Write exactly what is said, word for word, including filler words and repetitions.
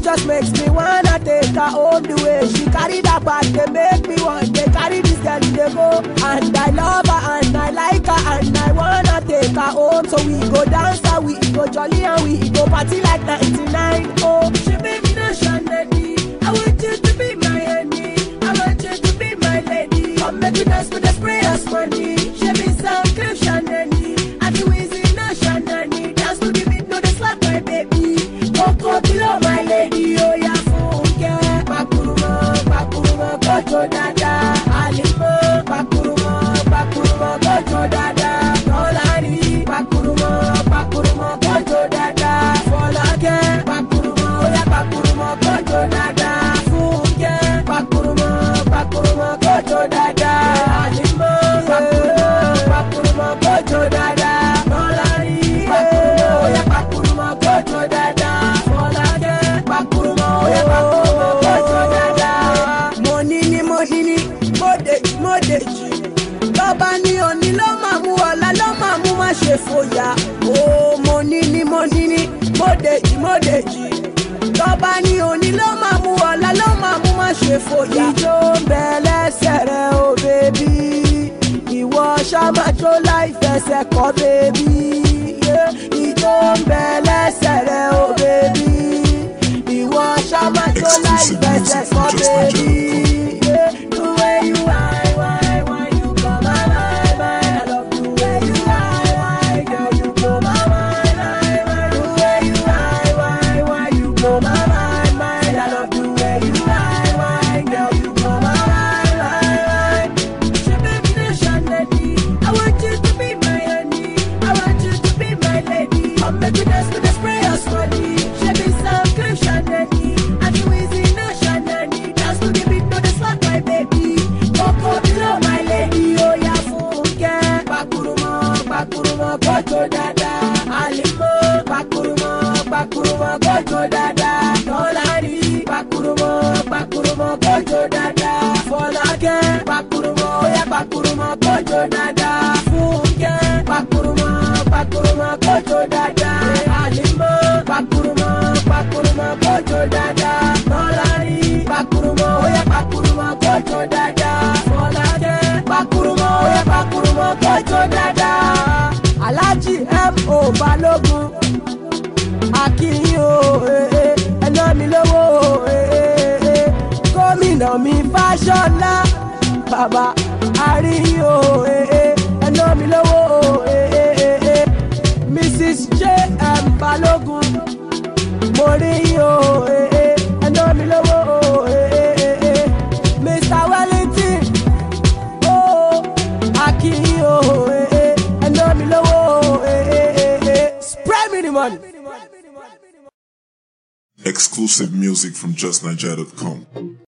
just makes me wanna take her home. The way she carry that bag, they make me want to carry this girl in the go. And I love her and I like her and I wanna take her home. So we go dance and we go jolly and we go party like ninety-nine. Oh, she made me no shandy. I want you to be my honey. I want you to be my lady. Come make me dance with the spray of money. She be some clip shandy. I do easy no shandy. Dance to the beat, no the slap my baby. Coco below my lady. Oh yeah, funke. Bakuruma, bakuruma, gojo dada. Alimo, bakuruma, bakuruma, gojo dada. Tolani, bakuruma, bakuruma, gojo dada. Folake, bakuruma, oh yeah, bakuruma, gojo dada. Funke, bakuruma, bakuruma, gojo dada. Alimo, bakuruma, bakuruma, gojo dada. Tolani, bakuruma, oh yeah, bakuruma, gojo dada. Folake, bakuruma, oh yeah, bakuruma, gojo dada. Money ni money ni, modeji modeji. Baba ni oni lo ma mu ọ̀la lo ma mu ma ṣe fòyà. Oh, money ni money ni, modeji modeji. Baba ni oni lo ma mu ọ̀la lo ma mu ma ṣe fòyà. Ijó ń bẹ lẹ́sẹ̀ rẹ o bèbí. Ìwọ ṣá máa jó láì fẹsẹ̀ kọ́ bèbí. Ijó ń bẹ lẹ́sẹ̀ rẹ o bèbí. Ìwọ ṣá máa jó láì fẹsẹ̀ kọ́ bèbí. The way you whine, whine, whine, you blow my mind, mind. I love the way you whine, whine, girl, you blow my mind, mind, mind. The way you whine, whine, whine, you blow my mind, mind. I love the way you whine, whine, girl, you blow my mind, mind, mind. She made me no shandy. I want you to be my honey. I want you to be my lady. Come make me dance with the spray of money. She be some clip shandy. I do easy no shandy. Dance to the beat, no the slap my baby. Coco below my lady. Oh yeah, funke. Bakuruma, bakuruma, gojo dada. Alimo, bakuruma, bakuruma, gojo dada. Tolani, bakuruma, bakuruma, gojo dada. Folake, bakuruma, oh yeah, bakuruma, gojo dada. Funke, bakuruma, bakuruma, gojo dada. Alimo, bakuruma, bakuruma, gojo dada. Tolani, bakuruma, oh yeah, bakuruma, gojo dada. Folake, bakuruma, oh yeah, bakuruma, gojo dada. Alhaji M O Balogun, Akinyi o, eh eh, ẹná mi lówó o, eh eh eh, gómìnà mi Fáṣọlá, bàbá Àríyìn o, eh eh, ẹná mi lówó o, eh eh eh, Missus J M Balogun, mo rí yín o, eh eh, ẹná mi lówó o, eh eh eh, Mister Wellington, oh, Akinyi o, eh eh, ẹná mi lówó o, eh eh eh, spray me the money. Exclusive music from just nigeria dot com.